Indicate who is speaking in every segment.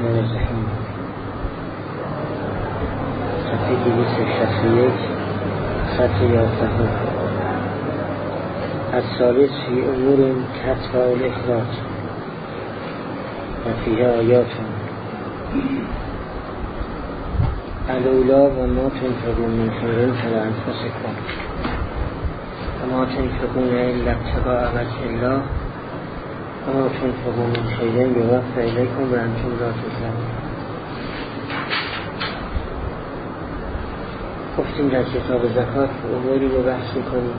Speaker 1: الرحمن الرحیم. صفحه 261 خط 11. الثالث فی امور کتب الاخراج و فیها آیات الاولا و ما تنفقون من خیر فلانفسکم و ما تنفقون الا ابتغاء وجه الله و ما تنفقون من خیر یوفی الیکم و انتم لا تظلمون. گفتیم در کتاب زکات اموری رو بحث می‌کنیم.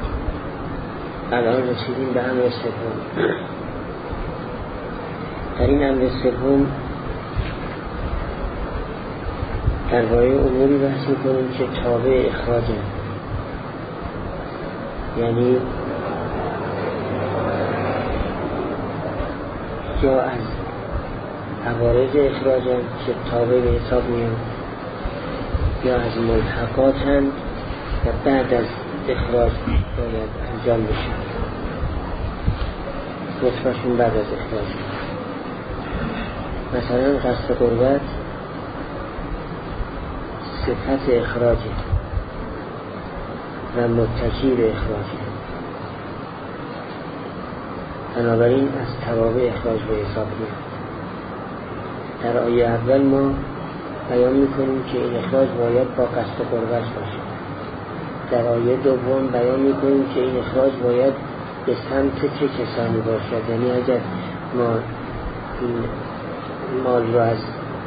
Speaker 1: الان رسیدیم به امر سوم. در این امر سوم درباره اموری بحث می‌کنیم که تابع اخراجه، یعنی یا از عوارض اخراجن که تابع به حساب میان، یا از ملحقاتن و بعد از اخراج باید انجام بشه، نطفشون بعد از اخراج. مثلا قصد قربت صفت اخراجه و متکی به اخراجه، بنابراین از توابع اخراج به حساب میاد. در آیه اول ما بیان میکنیم که این اخراج باید با قصد قربت باشه. در آیه دوم بیان میکنیم که این اخراج باید به سمت چه کسانی باشد، یعنی اگر ما این مال رو از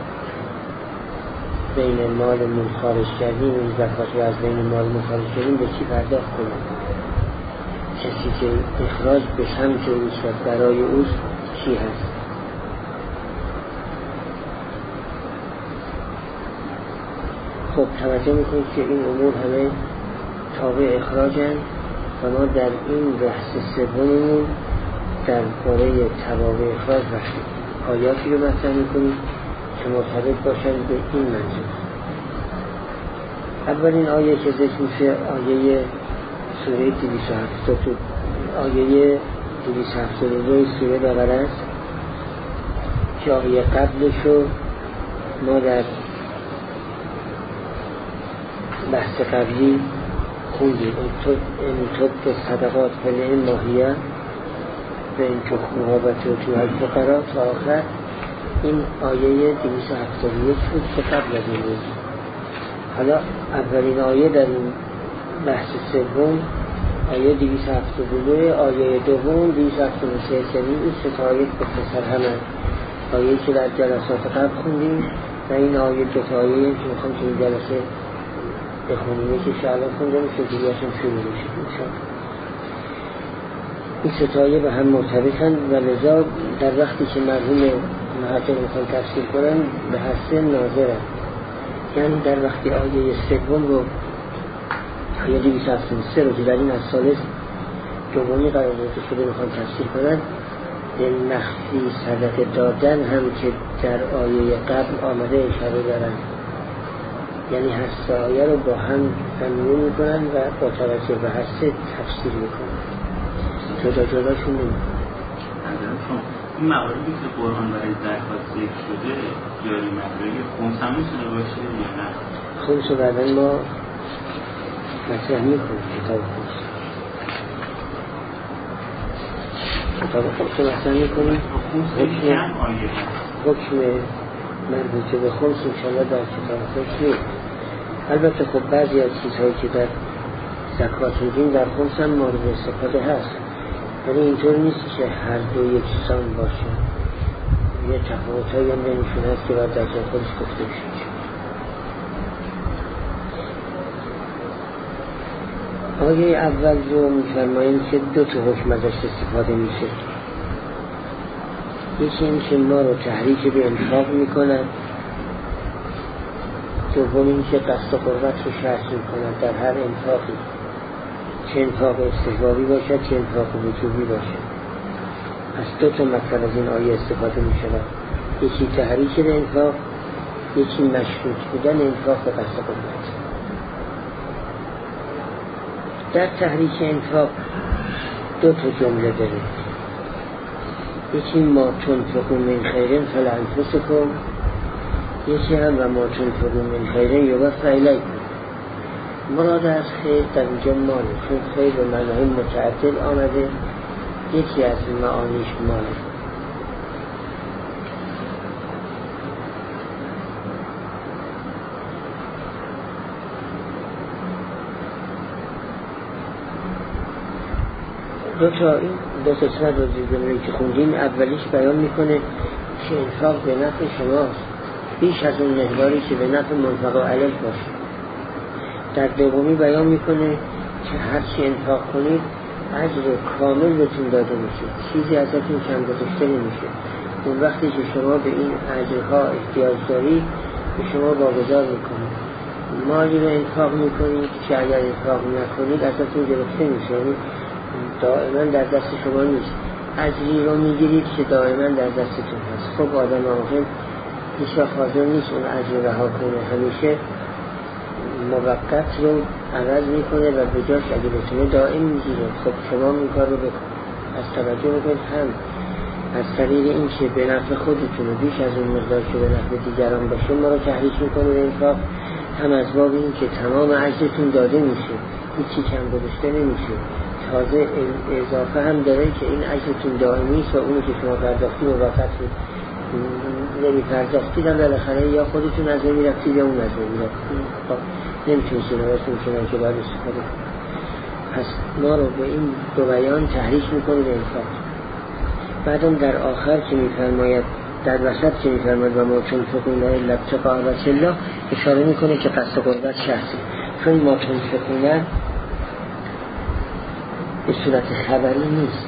Speaker 1: بین مالمون خارج کردیم، این زکات رو از بین مالمون خارج کردیم، به چی پرداخت کنیم؟ کسی که اخراج به سمت اوست و برای اوست چی هست؟ خب توجه میکنید که این امور همه تابع اخراجن و ما در این بحث سوممون در باره توابع اخراج رفتیم. آیاتی رو مطرح میکنیم که مرتبط باشن به این منظور. اولین آیه که ذکر میشه آیه سوره 272 آیه 272 سوره بقره است که آیه قبلشو ما در بحث قبلی خوندیم. این طب صدقات فلئن ماهیه و این تخمها و توتوها الفقراء تا آخر. این آیه 271 بود که قبل از این بود. حالا اولین آیه در این بحث سوم آیه 272، آیه دوم 273. یعنی این سه آیه مختصر همه آیه که در جلسات قبل خوندیم و این آیه دو تا آیه که میخوام که این جلسه بخونیم که شعلا خونده میشه دیگه هاشون شروع میشه. این سه آیه به هم مرتبطن و لذا در وقتی که مرحوم محقق میخوان تفسیر کنن به حسن ناظرن، یعنی در وقتی آیه سوم رو آیه 273 رو که در این از ثالث دومی قرار داده شده میخوان تفسیر کنن، به مخفی صدقه دادن هم که در آیه قبل آمده اشاره دارن، یعنی هست آیه رو با هم تنوین میکنن و با توجه به هست تفسیر میکنن، جدا شون نمیکنن.
Speaker 2: این مواردی که قرآن برای زکات ذکر شده جاری مدرک خمس هم میتونه باشه یا نه؟
Speaker 1: خمس رو بعدن ما مطرح میکنیم. کتاب خمس رو مطرح میکنیم. حکم مربوطه به خمس انشاءالله در کتاب خمس نیست. البته خب بعضی از چیزهایی که در زکات میدیم در خمس هم مورد استفاده هست، یعنی اینطور نیست که هر دو یکسان باشه. یه تفاوت‌هایی هم بینشون هست که باید در جای خودش گفته بشه. آیه اول رو می‌فرماییم که دو تا حکم ازش استفاده میشه. یکی این که ما رو تحریک به انفاق میکنن، دوم این که قصد قربت رو شرط میکنن در هر انفاقی، چه انفاق استحبابی باشد چه انفاق وجوبی باشد. از دو تا مطلب از این آیه استفاده میشه، یکی تحریک به انفاق، یکی مشروط بودن انفاق به قصد قربت. در تحریک انفاق دو تا جمله داره. یکی ما تنفقون من خیرن فلانفسکم، یکی هم و ما تنفقون من خیرن یوفی الیکم. مراد از خیر در اینجا ماله، چون خیر به معنای متعدد آمده، یکی از معانیش ماله. دو تا قسمت رو جمله که خوندیم، اولیش بیان میکنه که انفاق به نفع شماست بیش از اون مقداری که به نفع منفق علیه باشه. در دومی بیان میکنه که هر چی انفاق کنید اجر کامل بهتون داده میشه، چیزی ازتون کم گذاشته نمیشه. اون وقتی که شما به این اجرها احتیاج دارید به شما واگذار میکنه. مالی رو انفاق میکنید که اگر انفاق نکنید ازتون گرفته میشه، دائما در دست شما نیست. اجری رو میگیرید که دائما در دستتون هست. خب آدم عاقل هیچ وقت حاضر نیست اون اجر رها کنه، همیشه موقت رو عوض میکنه و به جاش اگه بتونه دائم میگیره. خب شما این کار رو بکن، از توجه بکنید هم از طریق این که به نفع خودتون و بیش از اون مقدار که به نفع دیگران باشه ما رو تحریک میکنه به انفاق، هم از باب این که تمام اجرتون داده میشه، هیچی کم گذاشته نمیشه. تازه اضافه هم داره که این اجرتون دائمی است و اونی که شما پرداختی موقت نمی پرداختید هم بالاخره یا خودتون از نمی رفتید یا اون از نمی رفتید. خب نمیتونید سنواتون کنن که باید استفاده کنید. پس ما رو به این دو بیان تحریک میکنه به انفاق. بعدم در آخر که میفرماید، در وسط که میفرماید و ما تنفقون الا ابتغاء وجه الله، اشاره میکنه که قصد قربت شخصی، چون ما تنفقون به صورت خبری نیست.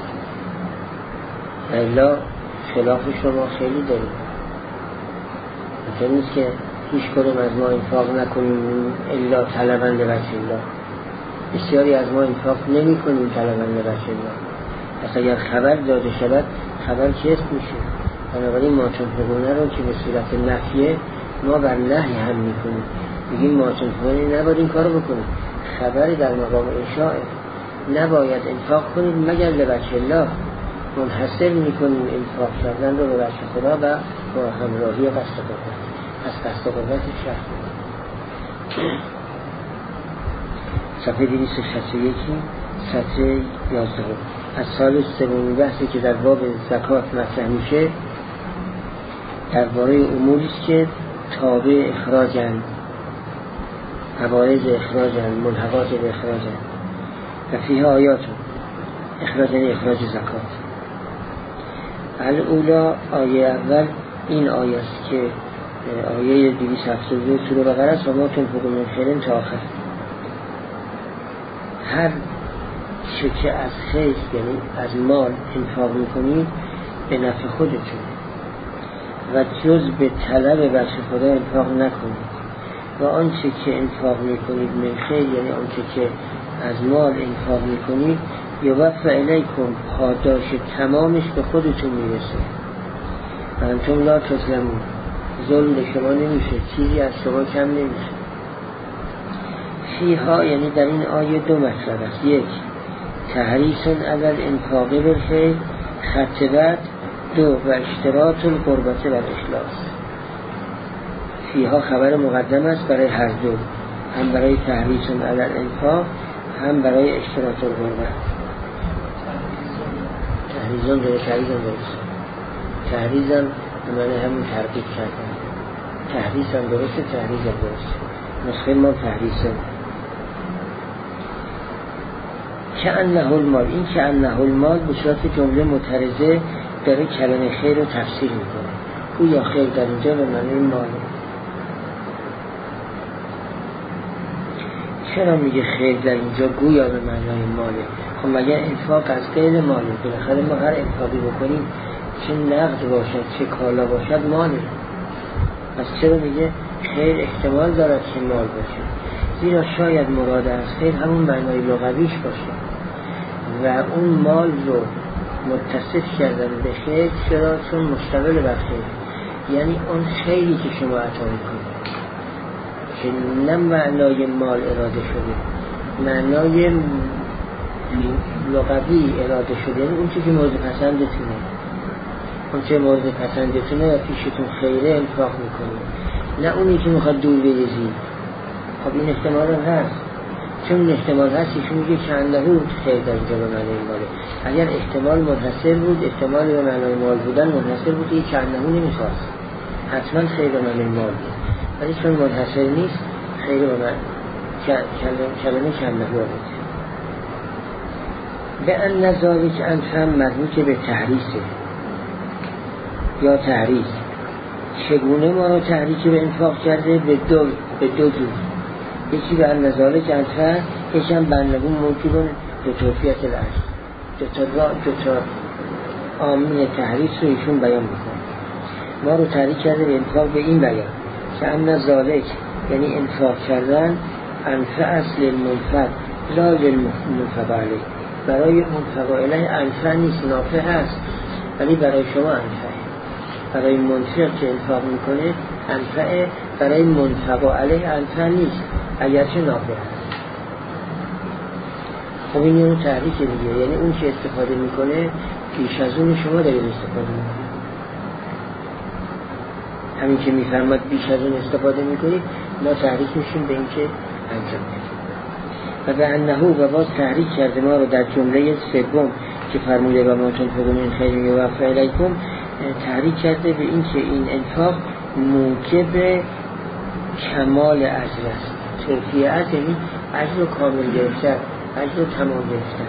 Speaker 1: الا خلاف شما خیلی داریم. مثل نیست که هیچ کدوم از ما انفاق نکنیم الا طلباً لوجه الله. بسیاری از ما انفاق نمی کنیم طلباً لوجه الله. پس اگر خبر داده شود خبر کسب میشه. بنابراین ما تنفقونه رو که به صورت نفیه ما بر نهی هم میکنیم، میگیم ما تنفقونه نباید این کارو بکنیم. خبری در مقام انشاء نباید انفاق کنید مگر لوجه الله. منحصر میکنیم انفاق کردن رو به وجه خدا و با همراهی قصد قربت. از قصد قربت شخص صفحه 261 سطر 11. از سال سومین بحثی که در باب زکات مطرح میشه درباره اموری است که تابع اخراجن، عوارض اخراجن، ملحقات به اخراجن و فیها آیات اخراج یعنی اخراج زکات. الاولا آیه اول این آیه است که آیه 272 سوره بقره است و ما تنفقون من خیرن تا آخر. هر چه که از خیر یعنی از مال انفاق میکنید به نفع خودتون و جز به طلب بخش خدا انفاق نکنید و آنچه که انفاق میکنید من خیر یعنی آنچه که از مال انفاق میکنید یوفی الیکم پاداش تمامش به خودتون میرسه و انتم لا تظلمون، ظلم به شما نمیشه، چیزی از شما کم نمیشه. فیها یعنی در این آیه دو مطلب است. یک تحریص علی الانفاق بالخیر، خط بعد دو و اشتراط القربت و الاخلاص. فیها خبر مقدم است برای هر دو، هم برای تحریص علی الانفاق هم برای اشتراط القربت. تحریزم همانه همون ترقیب کردن. تحریزم درسته، تحریزم درسته. نسخه ما تحریزم که انه المال. این که انه المال به صورت جمله معترضه داره کلمه خیر رو تفسیر میکنه. او یا خیر در اینجا به معنی ماله. چرا میگه خیر در اینجا گویا به معنای ماله؟ خب مگه انفاق از غیر ماله؟ بالاخره ما هر انفاقی بکنیم چه نقد باشد چه کالا باشد ماله. پس چرا میگه خیر احتمال دارد که مال باشه؟ زیرا شاید مراد از خیر همون معنای لغویش باشه و اون مال رو متصف کردن به خیر. چرا؟ چون مشتمل بر خیر، یعنی اون خیری که شما عطا میکنید که نه معنای مال اراده شده، معنای لغوی اراده شده، یعنی اون چیزی که مورد پسندتونه. اون چه مورد پسندتونه و پیشتون خیره انفاق میکنید، نه اونی که میخواد دور بریزید. خب این احتمال هم هست، چون این احتمال هست ایشون میگه که انهو خیر در اینجا به معنی ماله. اگر احتمال منحصر بود، احتمال به معنی مال بودن منحصر بود، یک که انهو نمیخواست، حتما خیر به معنی مال بود. ولی چون منحصر نیست، خیر به معنی کلمه که انهو آمده. به ان نظاری که انفهم مربوط به تحریصه یا تحریص. چگونه ما رو تحریک به انفاق کرده؟ به دو جور. یکی به ان نظاری که انفهم، یکی هم بندگون موجودون به توفیت العرض. دو تا عامل تحریص رو ایشون بیان میکنه. ما رو تحریک کرده به انفاق به این بیان که ان نظاری یعنی انفاق کردن انفع اصل المنفق لا للمنفق علیه. برای منفق علیه انفع نیست، نافع هست، ولی برای شما انفعه. برای منفق که انفاق میکنه انفعه، برای منفق علیه انفع نیست، اگرچه نافع هست. خب این یه تحریک دیگه، یعنی اون که استفاده میکنه بیش از اون شما دارید استفاده میکنید. همین که میفرماد بیش از اون استفاده میکنید، ما تحریک میشیم به این که انجام میدیم. و به انهو و باز تحریک کرده ما رو در جمله سوم که فرموده و ما تنفقون من خیر یوفی الیکم، تحریک کرده به این که این انفاق موجب کمال اجر است. توفیعت یعنی اجر رو کامل گرفتن، اجر رو تمام گرفتن.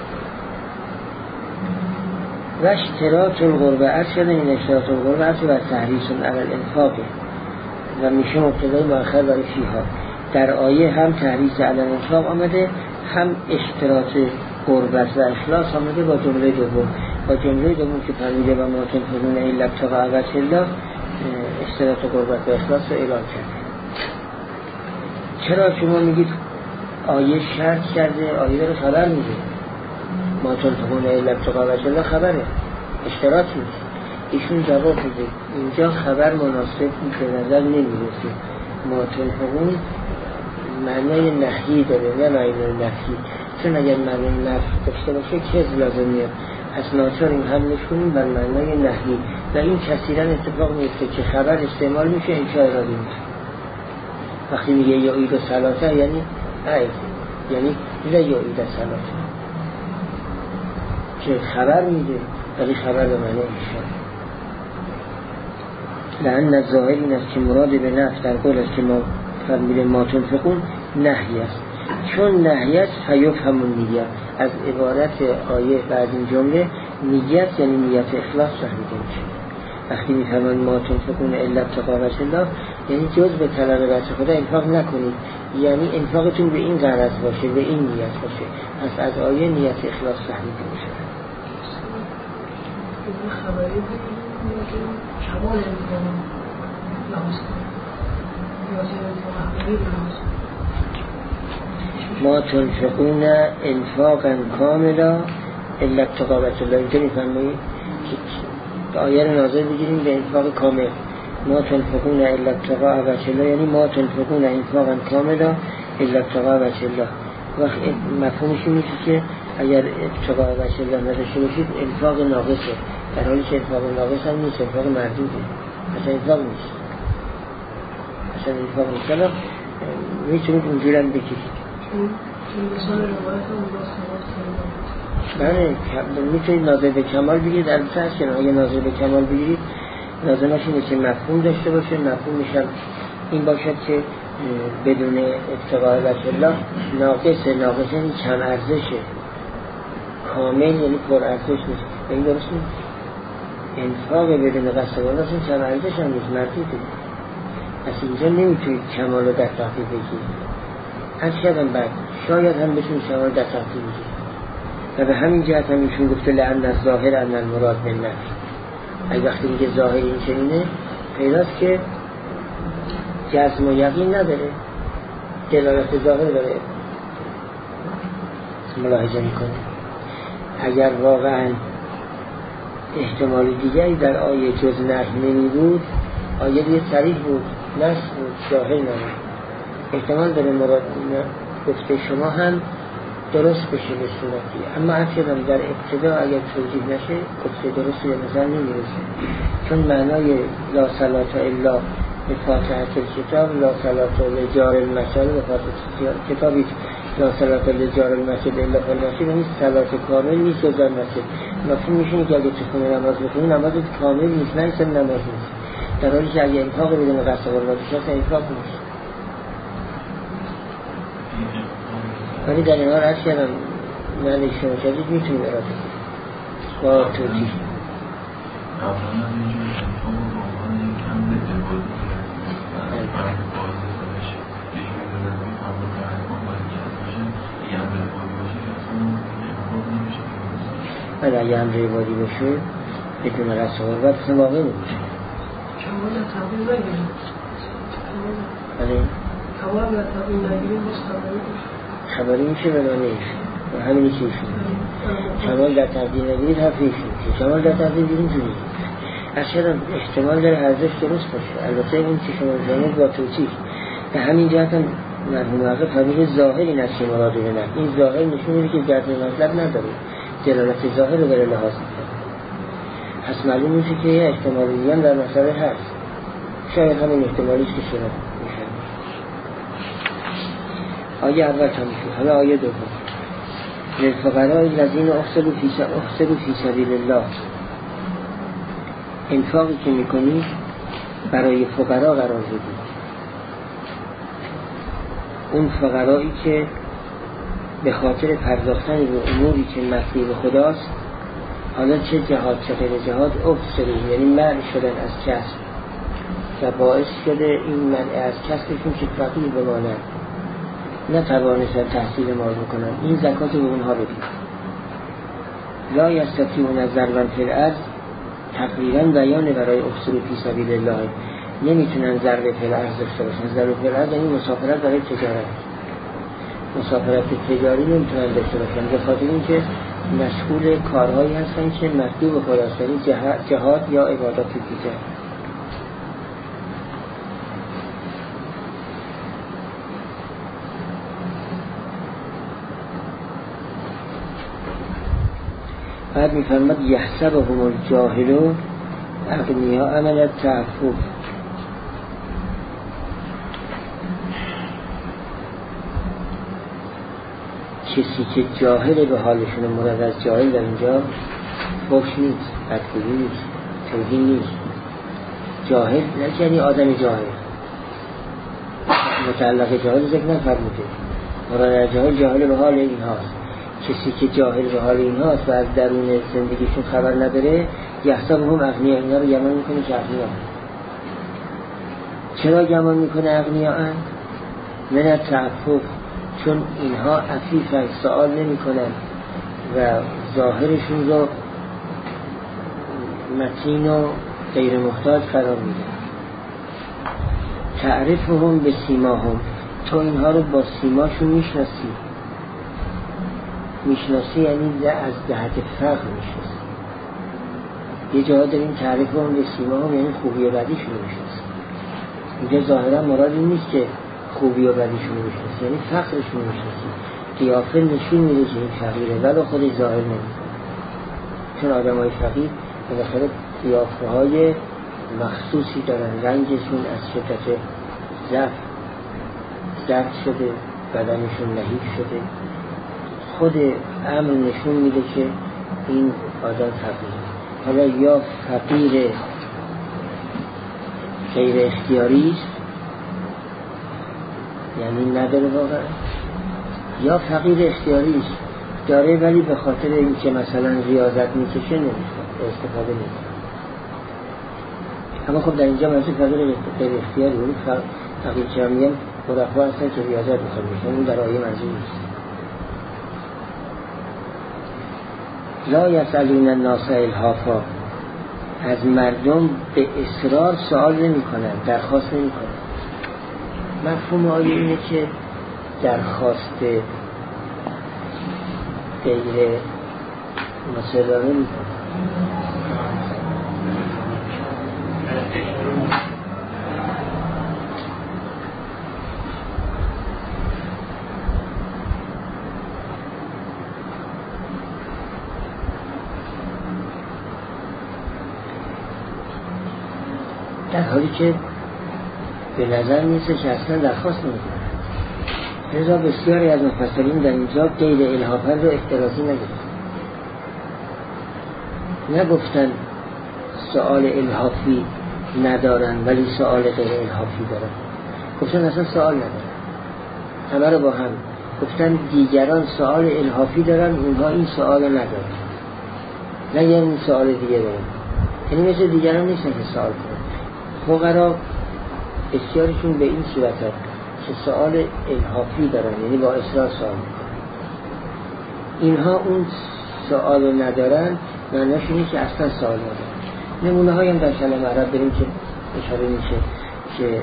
Speaker 1: و اشتراط القربه عرض شده، این اشتراط القربه عرض و تحریص علی الانفاق و میشه مبتدای مؤخر برای فیها. در آیه هم تحریص علی الانفاق آمده، هم اشتراط قربت و اخلاص آمده با جمله دوم. با جمله دوم که فرموده و ما تنفقون الا ابتغاء وجه الله، اشتراط قربت و اخلاص رو اعلام کرده. چرا شما میگید آیه شرط کرده؟ آیه داره خبر میده. ما تنفقون الا ابتغاء وجه الله خبره، اشتراط نیست. ایشون جواب میده اینجا خبر مناسب به نظر نمیرسه. ما تنفقون معنای نهی داره، نه معنای نفی. چون اگر معنای نفی داشته باشه چه لازم میاد؟ پس ناچار این حملش کنیم بر معنای نهی. و این کثیرا اتفاق میفته که خبر استعمال میشه انشاء ارادی میشه. وقتی میگه یا عید و صلاته یعنی عید، یعنی لا یا عید و صلاته که خبر میده، ولی خبر به معنی انشاء. لأن الظاهر این است که مراد به نفی در قول است که ما فرموده ما تنفقون نهی است. چون نهی است فیفهم النیه. از عبارت آیه بعد این جمله نیت یعنی نیت اخلاص فهمیده میشه. وقتی میفهمن ما تنفقون الا ابتغاء وجه الله یعنی جز به طلب وجه خدا انفاق نکنید، یعنی انفاقتون به این غرض باشه، به این نیت باشه. پس از آیه نیت اخلاص فهمیده میشه.
Speaker 3: خبری کمال
Speaker 1: ما تنفقون انفاقا کاملا الا ابتغاء وجه الله. اینجا میفرمایید که آیه رو ناظر بگیریم به انفاق کامل. ما تنفقون الا ابتغاء وجه الله یعنی ما تنفقون انفاقا کاملا الا ابتغاء وجه الله. وقت مفهومش میشه که اگر ابتغاء وجه الله نداشته باشید انفاق ناقصه، در حالی که انفاق ناقص هم نیست، انفاق مردوده، اصلا انفاق نیست، اصلا انفاق نیست. میتونید اونجور هم بگیرید. بله میتونید ناظر به کمال بگیرید. البته هست که اگه ناظر به کمال بگیرید لازمش اینه که مفهوم داشته باشه. مفهومش هم این باشد که بدون ابتغاء وجه الله ناقصه یعنی کم ارزشه، کامل یعنی پر ارزش نیست. این درست نیست. انفاق بدون قصد الله کم ارزش هم نیست، مردوده. پس اینجا نمیتونید کمال رو در تحقیق بگیرید. از شدن بعد شاید هم بتونید کمال در تحقیق بگیرید. و به همین جهت هم ایشون گفته لعن الظاهر ان المراد بالنفی. اگه وقتی میگه ظاهر این چنینه پیداست که جزم و یقین نداره، دلالت ظاهر داره ملاحظه میکنه. اگر واقعا احتمال دیگری در آیه جز نهی نمی بود، آیه دیگه صریح بود، نص بود، ظاهر نبود. احتمال داره مراد گفته شما هم درست بشه به صورتی. اما اصلا در ابتدا اگر توجیه نشه گفته درست به نظر نمیرسه، چون معنای لا صلاة الا به فاتحه کتاب، لا صلاة لجار المسجد به فاتحه کتابی، لا صلاة لجار المسجد الا فی المسجد، این صلات کامل نیست جز در مسجد. مفهوم میشه که اگه تو خونه نماز بخونی نمازت کامل نیست، نه اصلا نماز نیست، در حالی که اگه انفاق بدون قصد قربانیش هست انفاق نیست. ولی در این حال هست که معنی شما شدید میتونیم اراده کنیم با توجیه. بله اگه امر عبادی باشه بدون قصد قربت اصلا واقع نمیشه.
Speaker 3: کمال تقویم نگیریم.
Speaker 1: بله
Speaker 3: کمال تقویم نگیریم باز خبری باشه.
Speaker 1: خبری میشه ولی نیشه و همینی که ایشون کمال در تقدیم نگیرید حرف ایشون که کمال در تقدیم نگیرید جوری اصلا احتمال داره حرفش درست باشه. البته این که شما جانب با توجیه به همین جهت هم مرحوم آقا فرمود ظاهری نشه مراد به نه، این ظاهر نشون میده که جهت مطلب نداره، دلالت ظاهر رو بره لحاظ میکنه. پس معلوم میشه که یه احتمالی دیگه در مسئله هست، شاید همین احتمالیش که شما میشه. آیه اول تمام شد. حالا آیه دوم. للفقراء الذین احصروا فی سبیل الله. انفاقی که میکنی برای فقرا قرار بدید. اون فقرایی که به خاطر پرداختن به اموری که مسیح به خداست، حالا چه جهاد چه غیر جهاد، احصروا یعنی منع شدن از کسب و باعث شده این منع از کسبشون که فقیر بمانند، نتوانستن تحصیل مال بکنن، این زکات رو به اونها بدید. لا یستطیعون ضربا فی الارض تقریبا بیان برای احصروا فی سبیل الله، نمیتونن ضرب فی الارض داشته باشن. ضرب فی الارض یعنی مسافرت برای تجارت، مسافرت تجاری نمیتونن داشته باشن به خاطر اینکه مشغول کارهایی هستن که مطلوب خداست، یعنی جهاد یا عبادات دیگر. بعد میفرماد یحسبهم الجاهل اغنیاء من التعفف. کسی که جاهل به حالشون، مراد از جاهل در اینجا فحش نیست، بدگویی نیست، توهین نیست. جاهل نه یعنی آدم جاهل، متعلق جاهل ذکر نفرموده، مراد از جاهل جاهل به حال این هاست. کسی که جاهل به حال این هاست و از درون زندگیشون خبر نداره، یحسبهم اغنیاء، اینا رو گمان میکنه که اغنیاء. چرا گمان میکنه اغنیاء؟ من التعفف، چون اینها عفیفن، سوال نمی کنن و ظاهرشون رو متین و غیر محتاج قرار میدن. تعرفهم به سیماهم، تو اینها رو با سیماشون میشناسی یعنی از جهت فقر میشناسی. یه جاها داریم تعرفهم به سیماهم یعنی خوبی و بدیشون میشناسی. اینجا ظاهرا مراد این نیست که خوبی و بدیشون میشناسی، یعنی فقرشون میشناسی. قیافه نشون میده که این فقیره ولی خودش ظاهر نمیکنه، چون آدم های فقیر بالاخره قیافه های مخصوصی دارن، رنگشون از شدت ضعف زرد شده، بدنشون نحیف شده. خود امر نشون میده که این آدم فقیره. حالا یا فقیر غیر اختیاری است یعنی نداره واقعا، یا فقیر اختیاری است داره ولی به خاطر اینکه مثلا ریاضت میکشه نمیشه استفاده نمیشه. اما خب در اینجا منظور فقیر غیر اختیاری اون فقیر که هم میگن مرفوع هستن که ریاضت میخواد میشه، اون در آیه منظور نیست. لا یسألون الناس الحافا، از مردم به اصرار سوال نمی کنن، درخواست نمی کنن. مفهوم آیه اینه که درخواست غیر مصررانه نمی کنن. در حالی که به نظر میرسه که اصلا درخواست نمیکنن. لذا بسیاری از مفسرین در اینجا غیر الحافا رو احترازی نگفتن سؤال الحافی ندارن ولی سؤال غیر الحافی دارن، گفتن اصلا سؤال ندارن، همه رو با هم گفتن دیگران سؤال الحافی دارن اونها این سؤال ندارن، نه یعنی سؤال دیگه دارن، یعنی مثل دیگران نیستن که سؤال کنن. فقرا بسیارشون به این صورت هست که سؤال الحافی دارن، یعنی با اصرار سؤال میکنن. اینها اون سؤال ندارن، معنیش اینه که اصلا سؤال ندارن. نمونه هایی هم در کلام عرب داریم که اشاره میشه که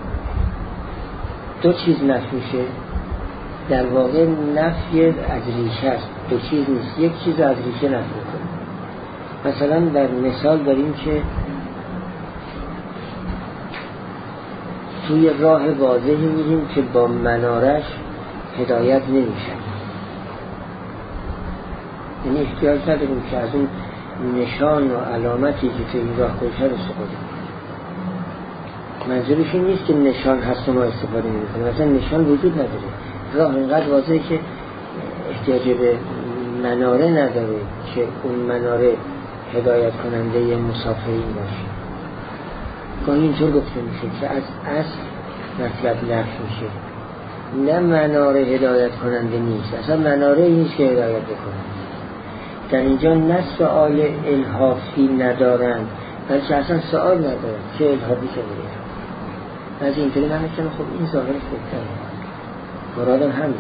Speaker 1: دو چیز نفی میشه، در واقع نفی از ریشه است، دو چیز نیست، یک چیز از ریشه نفی میکنه. مثلا در مثال داریم که توی راه واضحی میریم که با منارش هدایت نمیشن، یعنی احتیاج نداریم که از اون نشان و علامتی که توی این راه گذشته استفاده کنیم. منظورش این نیست که نشان هست و ما استفاده نمی‌کنیم، مثلا نشان وجود نداره، راه اینقدر واضحه که احتیاج به مناره نداره که اون مناره هدایت کننده مسافرین باشه. گاهی اینطور گفته میشه که از اصل مطلب نفی میشه، نه مناره هدایت کننده نیست، اصلا مناره نیست که هدایت بکنه. در اینجا نه سؤال الحافی ندارن بلکه اصلا سؤال ندارن که الحافی چه میگه. از اینطوری من میگم خب این ظاهرش بهتره، مرادم همینه.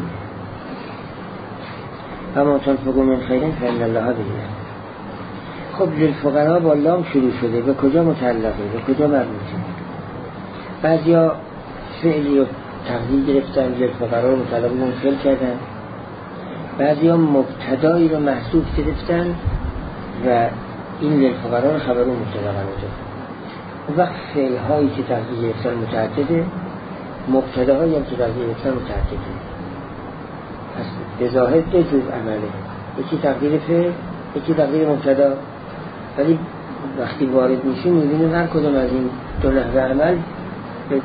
Speaker 1: اما تنفقوا من خیر فإن الله به. خب للفقراء با لام شروع شده، به کجا متعلقه، به کجا مربوطه؟ بعضیا فعلی رو تقدیر گرفتن، للفقراء رو متعلق منفعل کردن، بعضیا مبتدایی رو محذوف گرفتن و این للفقراء رو خبر مبتدا قرار دادن. اون وقت فعل هایی که تقدیر گرفتن متعدده، مبتداهایی هم که تقدیر گرفتن متعدده. پس به ظاهر دو جور عمله، یکی تقدیر فعل، یکی تقدیر مبتدا، ولی وقتی وارد میشیم میبینیم هر کدوم از این دو نحوه عمل به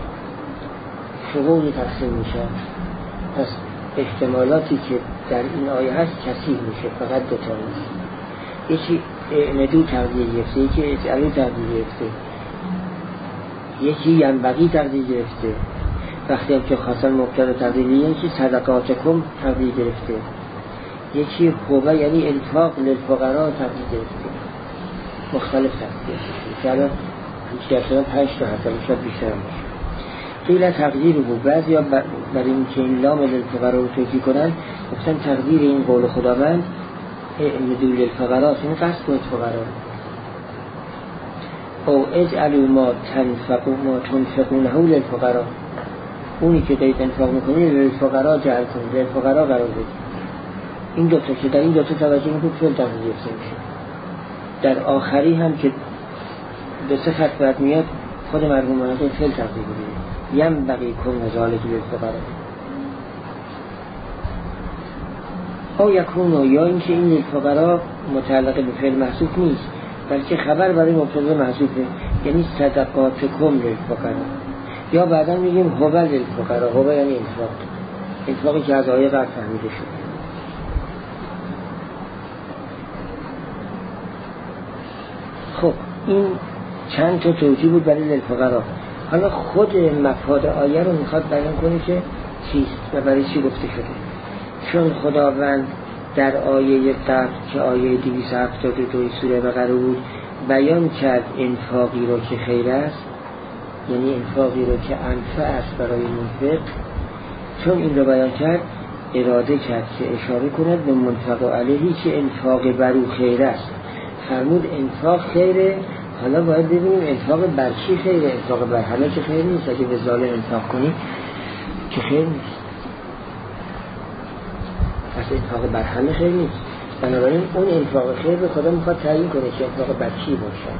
Speaker 1: شغولی تقسیم میشه. پس احتمالاتی که در این آیه هست کثیر میشه، فقط دو تا نیست. یکی اعمدو تقدیر گرفته، یکی اجعلو تقدیر گرفته، یکی ینبغی تقدیر گرفته. وقتی هم که خواستن مبتدا تقدیر، یکی صدقاتکم تقدیر گرفته، یکی خوبه یعنی انفاق للفقراء تقدیر گرفته. مختلف تقدیر گرفته که الان بیشتر 5 تا حتی شاید بیشتر باشه. قیل تقدیر بود، بعضی ها برای این که این لام للفقراء رو توجیه کنن گفتن تقدیر این قول خداوند اعمدوا للفقراء، این قصد کنید فقراء، او اجعلوا ما تنفقونه للفقراء، اونی که دارید انفاق میکنید للفقراء جعل کنید، للفقراء قرار بدید. این دوتا که در این دوتا توجه میکنید فعل تقدیر گرفته میشه. در آخری هم که به صفت بعد میاد خود مرحوم مناطق فعل تقدیر بگیرید، ینبغی کن ذالک للفقراء. او یکونو، یا اینکه این للفقراء متعلق به فعل محذوف نیست بلکه خبر برای مبتدا محذوفه، یعنی صدقاتکم للفقراء. یا بعدا میگیم هو للفقراء، هو یعنی انفاق، انفاقی که از آیه قبل فهمیده شد. خب این چند تا توجیه بود برای للفقراء. حالا خود مفاد آیه رو میخواد بیان کنه که چیست و برای چی گفته شده. چون خداوند در آیه قبل که آیه 272 سوره بقره بود بیان کرد انفاقی رو که خیر است، یعنی انفاقی رو که انفع است برای منفق، چون این رو بیان کرد اراده کرد که اشاره کند به منفق علیهی که انفاق برو خیر است. فرمود انفاق خیره، حالا باید ببینیم انفاق بر چی خیره. انفاق بر همه که خیر نیست، اگه به ظالم انفاق کنی که خیر نیست، پس انفاق بر همه خیر نیست. بنابراین اون انفاق خیر به خدا میخواد تعیین کنه که انفاق بر چی باشه.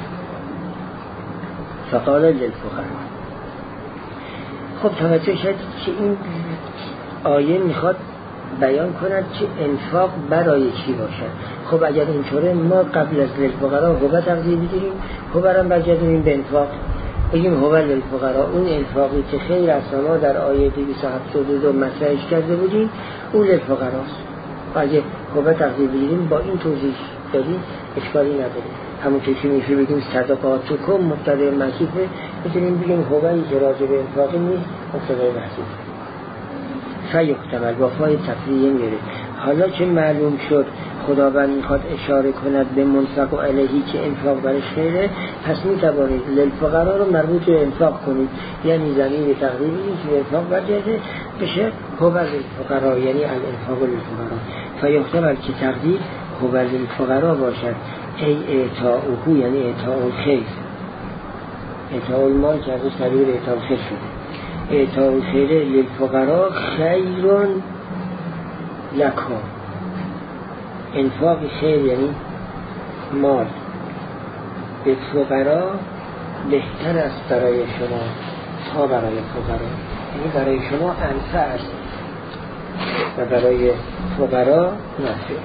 Speaker 1: فقال للفقراء. خب توجه شد که این آیه میخواد بیان کند که انفاق برای چی باشد. خب اگر اینطوره ما قبل از للفقراء هو تقدیر بگیریم، هو برام برگردیم به انفاق، بگیم هو للفقراء، اون انفاقی که خیر از ما در آیه 272 مطرحش کرده بودیم اون للفقراست. اگه هو تقدیر بگیریم با این توضیح داریم اشکالی نداره. همون که میشه بگیم صدقاتکم مبتدا محذوفه، میتونیم بگیم هوایی که راجع به انفاق نیست مبتدا محذوفه. فیحتمل با فای تفریعی میره. حالا که معلوم شد خداوند میخواد اشاره کند به منفق علیهی که انفاق برش خیره، پس میتوانید للفقراء رو مربوط به انفاق کنید، یعنی زمین تقدیری که انفاق برگرده بشه هو للفقراء، یعنی الانفاق للفقراء. فیحتمل که تقدیر هو للفقراء باشد، ای اعطاؤه، یعنی اعطاء الخیر، اعطاء المال که ازش تعبیر به اعطاء الخیر شده. اعطاء الخیر للفقراء خیرون لکم، انفاق خیر یعنی مال به فقراء بهتر است برای شما تا برای فقراء، یعنی برای شما انفع است و برای فقراء نفع.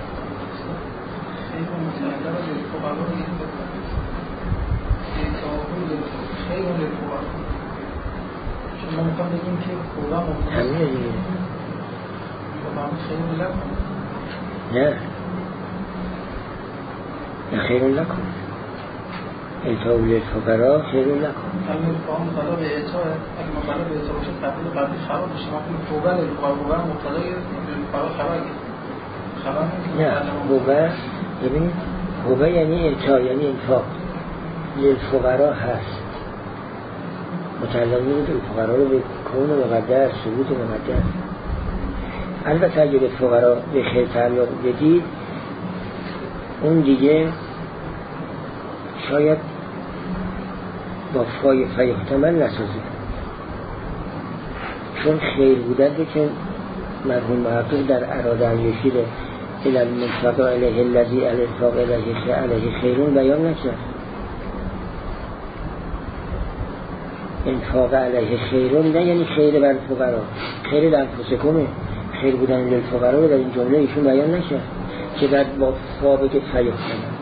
Speaker 3: شما میخوام بگیم که خوبا
Speaker 1: همینه دیگه. نه خیر لکم، اعطاء للفقراء خیر لکم.
Speaker 3: همین فهم مطالعه به اعطاء، اگه مطالعه به اعطاء باشه تفضیل قبلی خراب بشه. ما کنیم خوبا للفقراء مطالعه للفقراء خبر
Speaker 1: نه خوبا، ببینید خوبا یعنی اعطاء، یعنی انفاق. للفقراء هست متعلق میده فقراء رو به کون مقدر، ثبوت مقدر. البته اگه به فقراء به خیر تعلق بدید اون دیگه شاید با فای فیحتمل نسازید، چون خیر بودن که مرحوم محقق در اراده الیشیر الى المنفق علیه الذی الانفاق علیه خیرون بیان نکرد. انفاق علیه خیرون نه یعنی خیر بر فقراء، خیر در انفسکمه، خیر بودن للفقراء در این جمله ایشون بیان نکرد که در با فا بگه فیحتمل.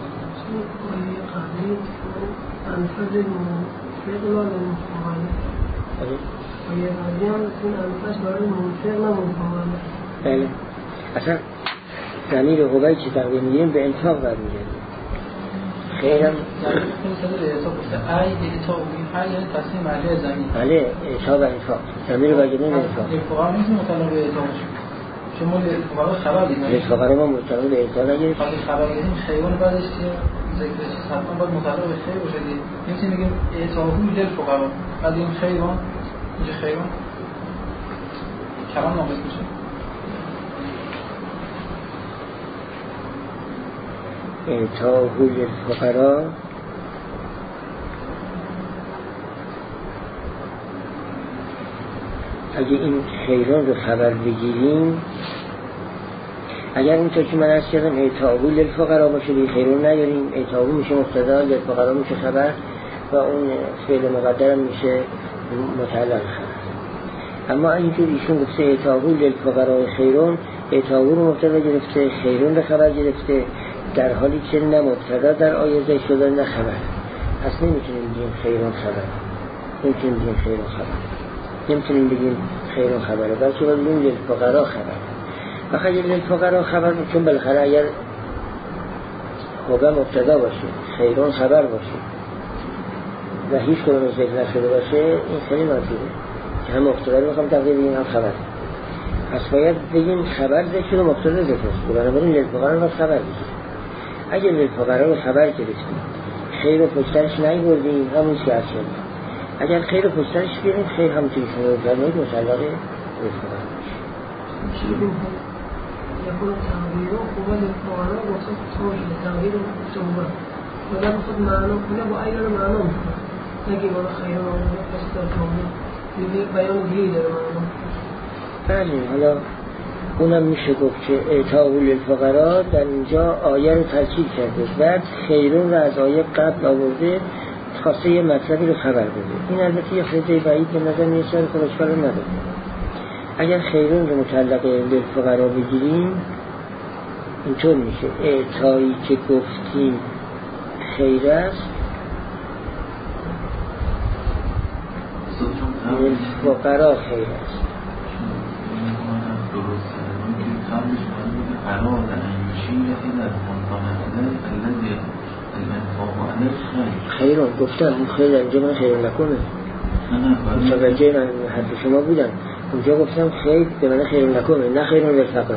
Speaker 1: بله اصلا ضمیر هوایی که تقدیم میگیم به انفاق برمیگرده. خیرم بله اعطاء و انفاق، ضمیر برگرده انفاق.
Speaker 3: للفقراء نیست مطالعه به اعطاء باشه، چون ما للفقراء خبر دیدیم.
Speaker 1: للفقراء ما مطالعه به اعطاء نگرفتیم.
Speaker 3: وقتی خبر دیدیم خیرون بعدش که ذکرش حتما باید مطالعه به خیر باشه دیگه. نمی‌تونیم بگیم اعطاء للفقراء بعد این خیرون اینجا خیرون کلام ناقص میشه.
Speaker 1: اعطاء للفقراء اگه این خیران رو خبر بگیریم، اگر اونطور که من عرض کردم اعطاء للفقراء باشه دیگه خیرون نیاریم، اعطاء میشه مبتدا، للفقراء میشه خبر و اون فعل مقدر میشه متعلق خبر. اما اینکه ایشون گفته اعطاء للفقراء خیرون، اعطاء رو مبتدا گرفته، خیرون رو خبر گرفته، در حالی که نه مبتدا در آیه ذکر شده نه خبر. پس نمیتونیم بگیم خیرون خبر، نمیتونیم بگیم خیرون خبر، نمیتونیم بگیم خیرون خبره، بلکه باید بگیم للفقراء خبر. بخاطر للفقراء خبر، چون بالاخره اگر خوبه مبتدا باشه خیرون خبر باشه و هیچ کدوم ذکر نشده باشه، این خیلی منطقیه که هم مبتدا رو میخوام تقدیر بگیم هم خبر. پس باید بگیم خبر ذکر شده مبتدا ذکر شده، بنابراین للفقراء رو خبر بگیم. اگر للفقراء رو خبر گرفتیم خیر رو پشترش نگردیم همون که هست شد، اگر خیر رو پشترش بیاریم خیر همون که شما رو فرمایید متعلق للفقراء
Speaker 3: يكون التغيير هو للفقراء وصف توجه التغيير والتوبة ولا بصد معنى كله وأيضا معنى نجي ولا خير ولا قصد التوبة بيان جديد المعنى.
Speaker 1: بله حالا اونم میشه گفت که اعطاء للفقراء در اینجا آیه رو ترکیب کرده، بعد خیرون رو از آیه قبل آورده خواسته یه مطلبی رو خبر بده. این البته یه خیلی بعید به نظر میرسه که اشکال نداره. اگر خیرون رو متعلق للفقرا بگیریم اینطور میشه اعطایی که گفتیم خیر است للفقرا خیر است. خیرون گفتم اون خیر اینجا من خیر نکنه متوجه من حرف شما بودم اونجا گفتم خیر به من خیر نکنه نه خیرون للفقرا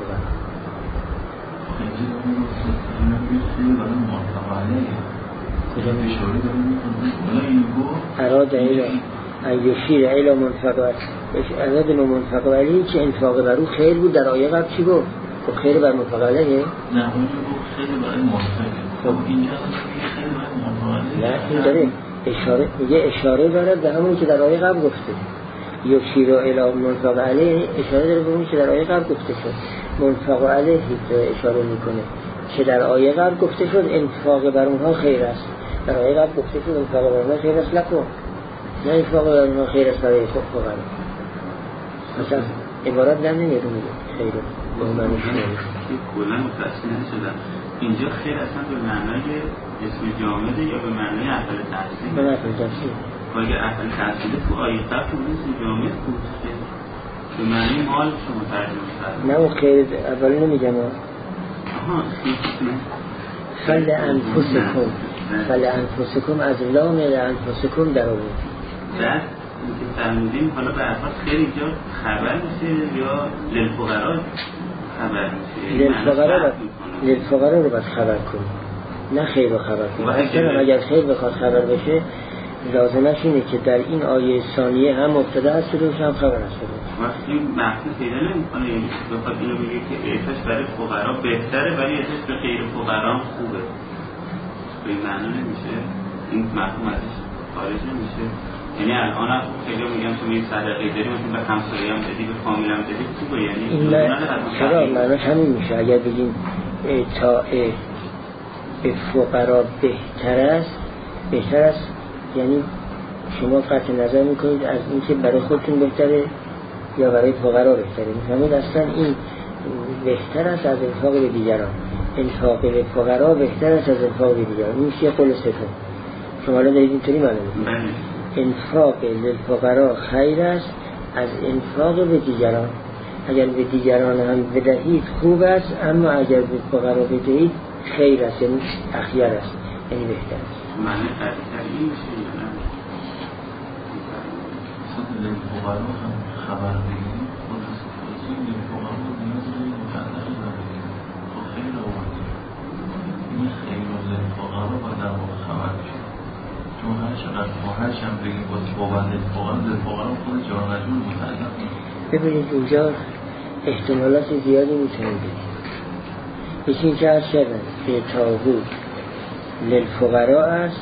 Speaker 1: اراد ایلا ایشیر ایلا منفق اراد منفق علیه که انفاق بر او خیر بود. در آیه قبل چی گفت؟ خیر بر منفق علیه؟
Speaker 2: نه اونجا گفت خیر برای منفق. خب اینجا خیر برای منفق علیه؟
Speaker 1: نه این داره اشاره میگه اشاره دارد به همونی که در آیه قبل گفته. یشیر ایلا منفق علیه اشاره داره به اونی که در آیه قبل گفته شد. منفق علیه اشاره میکنه که در آیه قبل گفته شد انفاق بر اونها خیر است. در آیه قبل گفته شد انفاق بر اونها خیر است لکن نه انفاق بر اونها خیر است برای خود فقرا. مثلا عبارت در نمیاد میگه خیر به معنی
Speaker 2: کلا متأسفانه نشدم اینجا خیر اصلا به معنای اسم جامده یا به معنای اهل تحصیل؟
Speaker 1: به معنای تحصیل.
Speaker 2: و اگر اهل تحصیل تو آیه قبل اسم جامد بود به معنی مال شما ترجمه کرد.
Speaker 1: نه اون خیر اولی نمیگم فل انفسکم از لام انفسکم در آورد.
Speaker 2: بعد اینکه فرمودیم حالا به اصلا خیر اینجا خبر میشه یا للفقرا خبر میشه؟ للفقرا
Speaker 1: رو باید خبر کنیم نه خیر رو خبر کنیم. اگر خیر بخواد خبر بشه لازمش اینه که در این آیه ثانیه هم مبتدا هست و هم خبر هست.
Speaker 2: وقتی محصول پیدا نمی‌کنه بخواد اینو بگه که اعتش برای فقرا بهتره ولی اعتش به غیر فقرا خوبه به این معنا نمیشه این مفهوم ازش خارج نمیشه. یعنی الان هم خیلی میگم تو این صدقه داری مثلا به همسایه هم بدی به فامیل هم بدی خوبه یعنی
Speaker 1: این چرا معناش همین میشه اگر بگیم اعطاء به فقرا بهتر است یعنی شما قطع نظر میکنید از اینکه برای خودتون بهتره یا برای فقرا بهتره. میفهمید اصلا این بهتر است از انفاق به دیگران. انفاق به فقرا بهتر است از انفاق به دیگران. این میشه قول ستون. شما الان دارید اینطوری معنا میکنید انفاق للفقرا خیر است از انفاق به دیگران. اگر به دیگران هم بدهید خوب است اما اگر به فقرا بدهید خیر است یعنی اخیر است یعنی بهتر است.
Speaker 2: معنی قطعی میشه للفقرا هم خبر بگیریم خود از توضیح للفقرا نیاز داریم متعلقی نداریم تو خیر آوردیم این خیر و للفقرا با در واقع خبر بشید چون هر چند بگیم با للفقرا خود جارمجمون متعلق نیست.
Speaker 1: ببینید اونجا احتمالات زیادی میتونیم بگیم. یکی این که از شدن اعطاهو للفقرا است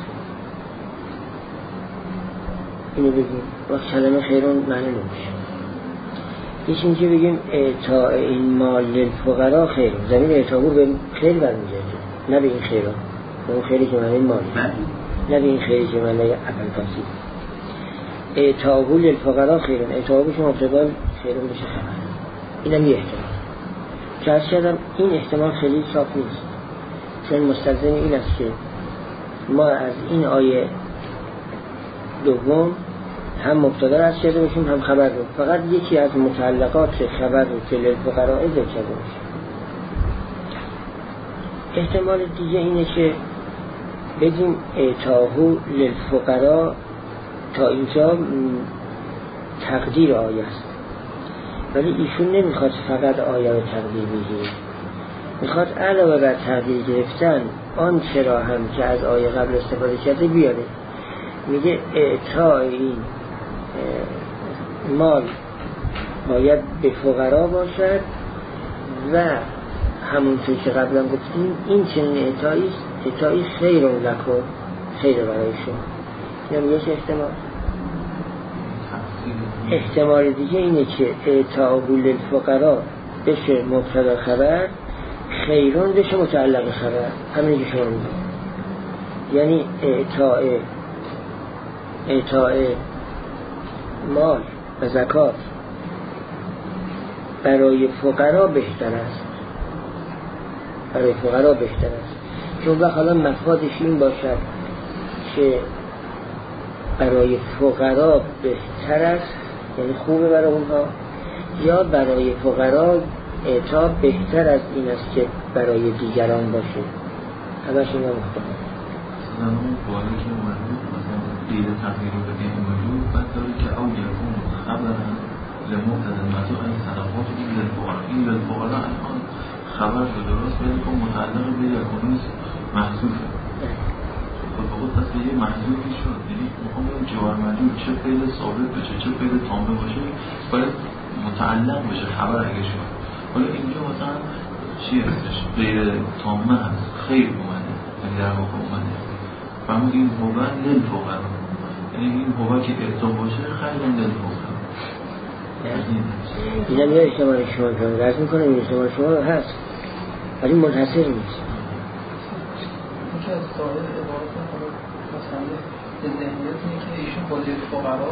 Speaker 1: اینو بگیم وقت کلمه خیرون معنی نمیشه. یکی این که بگیم اعطاء این مال للفقرا خیرون زمین اعطاهو به خیر برمیگرده نه به این خیرون به اون خیری که معنی مالی نه به این خیری که معنی عقل کاسی. اعطاهو للفقرا خیرون اعطاهو بشه مبتدا خیرون بشه خبر. اینم یه احتمال که از شدم این احتمال خیلی صاف نیست چون مستلزم این است که ما از این آیه دوم هم مبتدا از شده باشیم هم خبر رو فقط یکی از متعلقات خبر رو که للفقرا ذکر شده باشه. احتمال دیگه اینه که بگیم اعطاهو للفقرا تا اینجا تقدیر آیه است ولی ایشون نمیخواد فقط آیه رو تقدیر بگیره میخواد علاوه بر تقدیر گرفتن آن چرا هم که از آیه قبل استفاده کرده بیاره. میگه اعطاء این مال باید به فقرا باشد و همونطور که قبلا گفتیم این چنین اعطایی خیر لکن خیر برای شما. یعنی یک احتمال دیگه اینه که اعطاء للفقرا بشه مبتدا خبر خیرون بشه متعلق خبر همین که شما میگید یعنی اعطاء مال و زکات برای فقرا بهتر است، برای فقرا بهتر است. چون وقت حالا مفادش این باشد که برای فقرا بهتر است، یعنی خوبه برای اونها، یا برای فقرا اعطا بهتر از این است که برای دیگران باشه. همش اینا مختلف.
Speaker 2: مثلا اون بالا که اومده مثلا دید تغییر رو بگه موجود بعد داره که او یکون خبرن لمبتدا الموضوع این صدقات این للفقراء الان خبر رو درست بده که متعلق به یکونیست محذوفه. خب بخود پس به یه محذوفی شد، یعنی میخوام این جوار مجموع چه فعل ثابت بشه چه فعل تامه باشه باید متعلق بشه خبر اگه شد. حالا اینجا مثلا چی هستش؟ غیر تامه هست، خیر اومده، یعنی در واقع اومده فرمود این هوه للفقراء، یعنی این هوه که اعطا باشه خیر للفقراء.
Speaker 1: این هم یه اجتماع شما کنم رد میکنم، این اجتماع شما هست ولی منحصر نیست.
Speaker 4: که از ظاهر عبارت مثلا به ذهنیت اینه که ایشون با للفقراء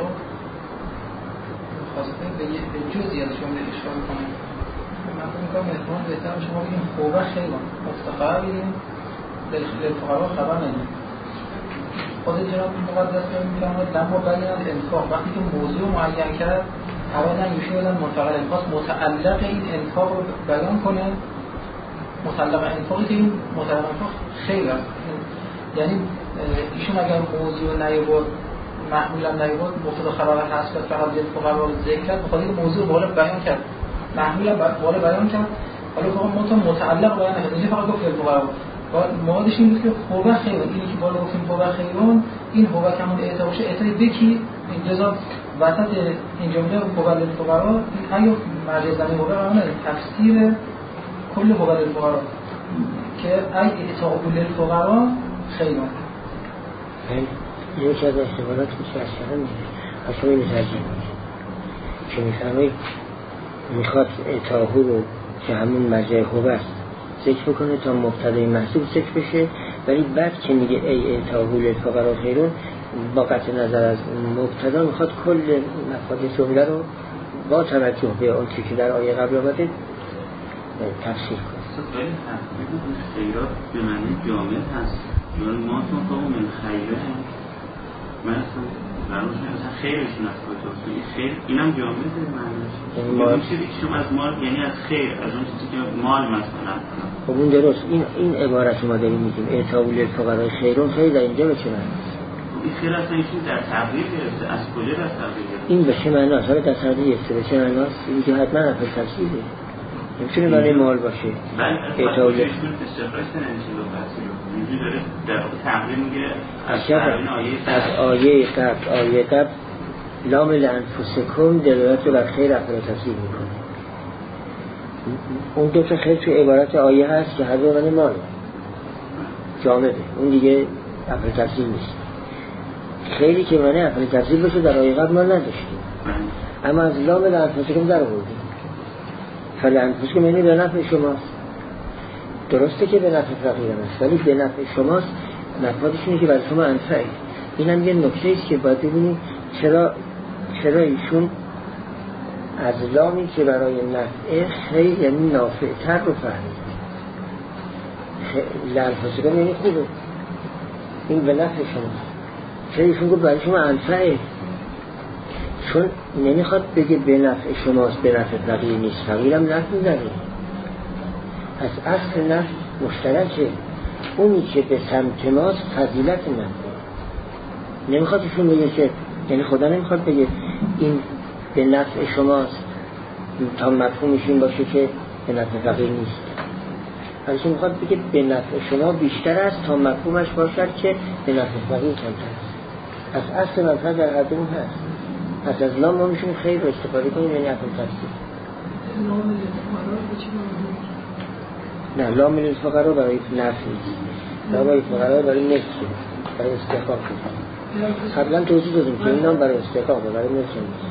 Speaker 4: خواسته به جزئی از جمله اشاره کنه. من فکر می‌کنم احتمال بهتر شما بگیم هوه خیر مستقر بگیم للفقراء خبر ندیم. خود جناب مقدس می‌فرماید لما بیان الانفاق، وقتی که موضوع معین کرد اولا ایشون بدن منتقل انفاق متعلق این انفاق رو بیان کنه، متعلق انفاقی که این متعلق انفاق خیر است. یعنی ایشون اگر موضوع نیابد معمولا نیابد مبتدا خبر هست که فقط للفقراء رو ذکر کرد، بخاطر این موضوع بالا بیان کرد معمولا بالا بیان کرد، حالا فقط متعلق بیان نکرد، اینجا فقط گفت للفقراء. مرادش این بود که هوه خیرون، اینی که بالا گفتیم هوه خیرون، این هوه که همون اعطا باشه اعطای بکی جزا وسط این جمله هوه للفقراء، این اگه مرجع زمین هوه رو تفسیر کل هوه للفقراء که ای اعطا للفقراء خیرون.
Speaker 1: یکی از احتمالات که از شهر میشه اصلا این ترجمه میشه که میفهمه میخواد اعطاهو رو که همون مرجع هوه است ذکر بکنه تا مبتدای محذوف ذکر بشه، ولی بعد که میگه ای اعطاهو للفقراء خیرون با قطع نظر از مبتدا میخواد کل مفاد جمله رو با توجه به اون که در آیه قبل آمده تفسیر کنه.
Speaker 5: ولی تفسیر خیرات به معنی جامد هست، یعنی ما تو من خیره مثلا براشون مثلا خیرشون از کجاست؟ خیر اینم جامده معنیش. این چیزی که شما از مال یعنی از خیر، از اون چیزی که مال مثلا.
Speaker 1: خب اون درست، این عبارت ما داریم میگیم اعطاء للفقراء خیرون، خیر در اینجا به چه معناست؟
Speaker 5: این خیر اصلا ایشون در تغییر گرفته، از کجا در تغییر گرفته؟
Speaker 1: این به چه معناست؟ حالا در تغییر گرفته به چه معناست؟ این که حتما اصل تفسیره. نمیتونه برای مال باشه.
Speaker 5: اعطاء للفقراء استخراج نمیشه رو تفسیر. اینجوری داره در واقع تغییر میگیره از آیه قبل لام لانفسکم دلالت بر خیر افعال تفسیر میکنه. اون دو تا خیر توی عبارت آیه هست که هر دو معنی مال جامده، اون دیگه افعال تفسیر نیست. خیلی که معنی افعال تفسیر بشه در آیه قبل ما نداشتیم، اما از لام لانفسکم در آوردیم. فلانفسکم یعنی به نفع شماست. درسته که به نفع فقیران است ولی به نفع شماست، مفادش اینه که برای شما انفعه. این هم یه نکته ایست که باید ببینیم چرا ایشون از لامی که برای نفع خیر یعنی نافع‌تر رو فهمید. لانفسکم یعنی خوبه، این به نفع شماست. چرا ایشون گفت برای شما انفعه؟ چون نمیخواد بگه به نفع شماست، به نفع فقیر نیست. فقیرم نفع نداره. از اصل نفع مشترکه، اونی که به سمت ماست فضیلت نفع. نمیخواد ایشون بگه که، یعنی خدا نمیخواد بگه این به نفع شماست تا مفهومش این باشه که به نفع فقیر نیست. ایشون میخواد بگه به نفع شما بیشتر است تا مفهومش باشد که به نفع فقیر کمتر است. از اصل منفعت در هر دوم هست. پس از لام ما میشون خیر رو استفاده کنیم، یعنی افعال تفسیر. نه، لام للفقراء برای نفع نیست، لام للفقراء برای نفع، برای استحقاق نیست. قبلا توضیح دادیم که این نام برای استحقاق برای نفع نیست.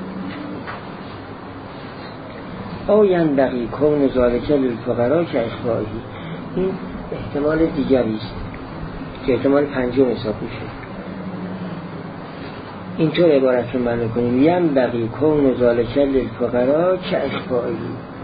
Speaker 5: او ینبغی کون ذالک للفقراء که اخفائی، این احتمال دیگری است که احتمال پنجم حساب میشه. اینطور عبارت رو معنی کنیم یم بقی کون ذالک للفقراء که اخفایی،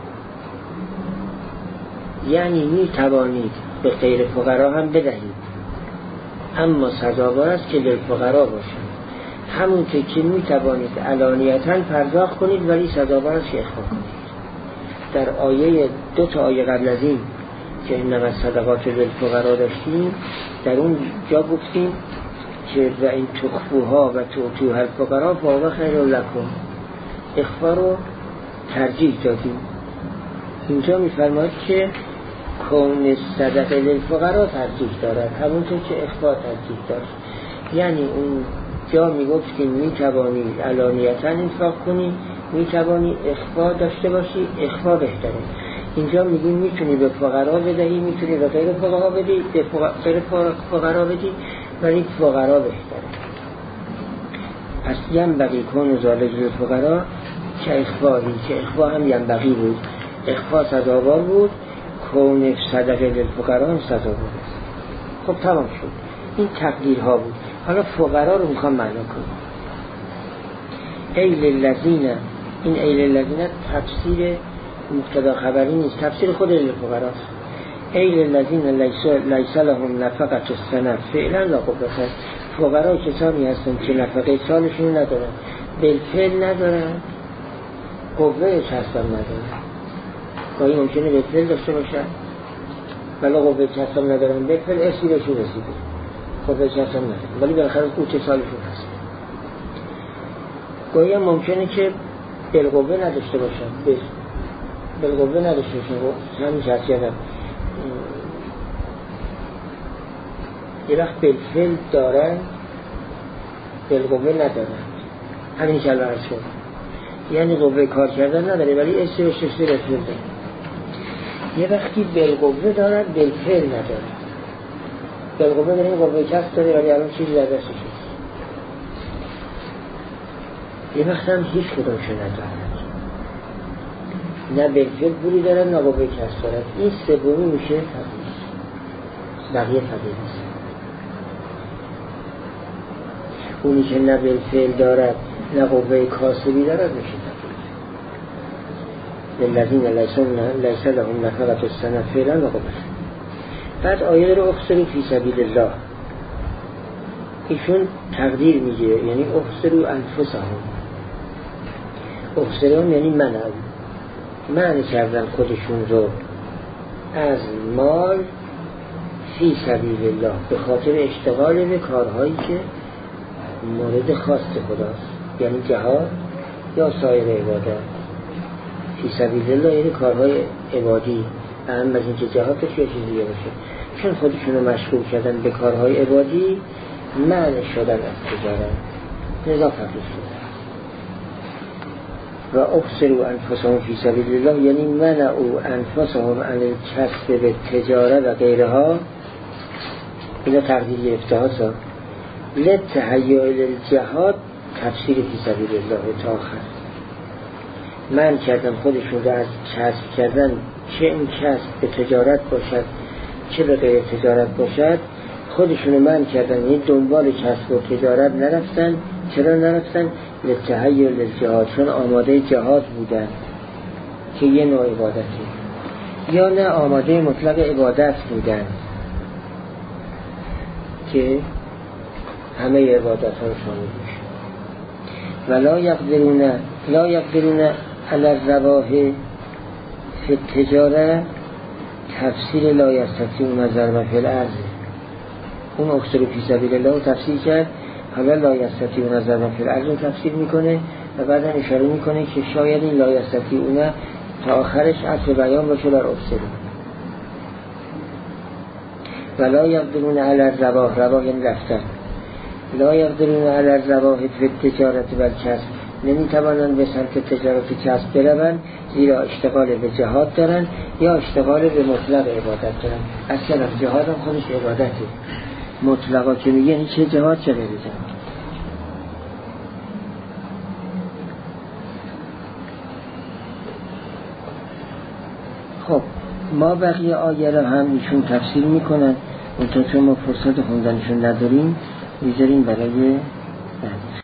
Speaker 5: یعنی می توانید به غیر فقرا هم بدهید اما سزاوار است که للفقراء باشند، همون که می توانید علانیتاً پرداخت کنید ولی سزاوار است که اخفا کنید. در آیه 2 تا آیه قبل از این که انما الصدقات للفقراء داشتیم، در اون جا گفتیم که و این تخفوها و تؤتوها الفقراء فهو خیر لکم، اخفا رو ترجیح دادیم. اینجا میفرماید که کون صدقه للفقراء ترجیح دارد همونطور که اخفا ترجیح دارد، یعنی اون جا میگفت که میتوانی علانیتاً انفاق کنی، میتوانی اخفا داشته باشی، اخفا بهتره. اینجا میگیم میتونی به فقرا بدهی، میتونی به غیر فقرا بدی، به غیر فقرا بدی ولی فقرا بهتره. پس ینبغی کون ذالک للفقراء که اخفایی، که اخفا هم ینبغی بود، اخفا سزاوار بود، کون صدقه للفقراء هم سزاوار است. خب تمام شد. این تقدیرها بود. حالا فقرا رو میخوام معنا کنم. ای للذین، این ای للذین تفسیر مبتدا خبری نیست، تفسیر خود للفقراء است. ای للذین لیس لهم نفقة السنة فعلا لا قوة، فقرا کسانی هستند که نفقه سالشون ندارن، بالفعل ندارن، قوه کسب ندارن. گاهی ممکنه بالفعل داشته باشن ولی قوه کسب ندارن، بالفعل اسی بهشون رسیده، قوه کسب ندارن ولی بالاخره قوت سالشون هست. گاهی هم ممکنه که بالقوه نداشته باشن، بالقوه نداشته باشن، همین شخصیت هم یه وقت بالفعل دارن بالقوه ندارن، همین که الان عرض شد، یعنی قوه کار کردن نداره ولی اسی بهش رسیده. یه وقتی بالقوه دارن بالفعل ندارن، بالقوه داریم قوه کسب داره ولی الان چیزی در دستش نیست. یه وقت هم هیچ کدومش ندارن، نه بالفعل پولی دارن نه قوه کسب دارن. این سومی میشه فقیر، بقیه فقیر نیست. اونی که نه بالفعل دارد نه قوه کاسبی دارد میشه فقیر. للذین لیس لهم نفقة السنة فعلا و قوه. بعد آیه رو اخسروا فی سبیل الله، ایشون تقدیر میگه، یعنی اخسروا انفسهم، اخسروا یعنی منع کردن خودشون رو از مال فی سبیل الله به خاطر اشتغال به کارهایی که مورد خواست خداست، یعنی جهاد یا سایر عبادت. فی سبیل الله یعنی کارهای عبادی، اهم از این که جهاد باشه یا چیز دیگه باشه. چون خودشون رو مشغول کردن به کارهای عبادی، منع شدن از تجارت، لذا فقیر شدن. و اخسروا انفسهم فی سبیل الله یعنی منعوا انفسهم عن الکسب بالتجارت و غیرها. اینا تقدیر گرفته هاست. لتهیع للجهاد تفسیر فی سبیل الله تا آخر. من کردن خودشون رو از کسب کردن، چه این کسب به تجارت باشد چه به غیر تجارت باشد، خودشون رو من کردن، یعنی دنبال کسب و تجارت نرفتن. چرا نرفتن؟ لتهیع للجهاد، چون آماده جهاد بودن که یه نوع عبادتی، یا نه آماده مطلق عبادت بودن که همه عبادت ها رو شامل میشه. و لا یقدرون علی الرباح فی التجاره تفسیر لا یستطیعون ضربا فی الارض. اون اخسروا فی سبیل الله تفسیر کرد، حالا لا یستطیعون ضربا فی الارض رو تفسیر میکنه و بعد هم اشاره میکنه که شاید این لا یستطیعون تا آخرش عطف بیان باشه بر اخسروا. و لا یقدرون علی الرباح، رباح یعنی رفتن، لا یقدرون علی الرباح فی التجارت و الکسب، نمیتوانند به سمت تجارت و کسب بروند، زیرا اشتغال به جهاد دارن یا اشتغال به مطلق عبادت دارن. اصلا جهاد هم خودش عبادته، مطلقا که میگه این چه جهاد چه غیر جهاد. خب ما بقیه آیه را هم ایشون تفسیر میکنن، منتها چون ما فرصت خوندنشون نداریم میذاریم برای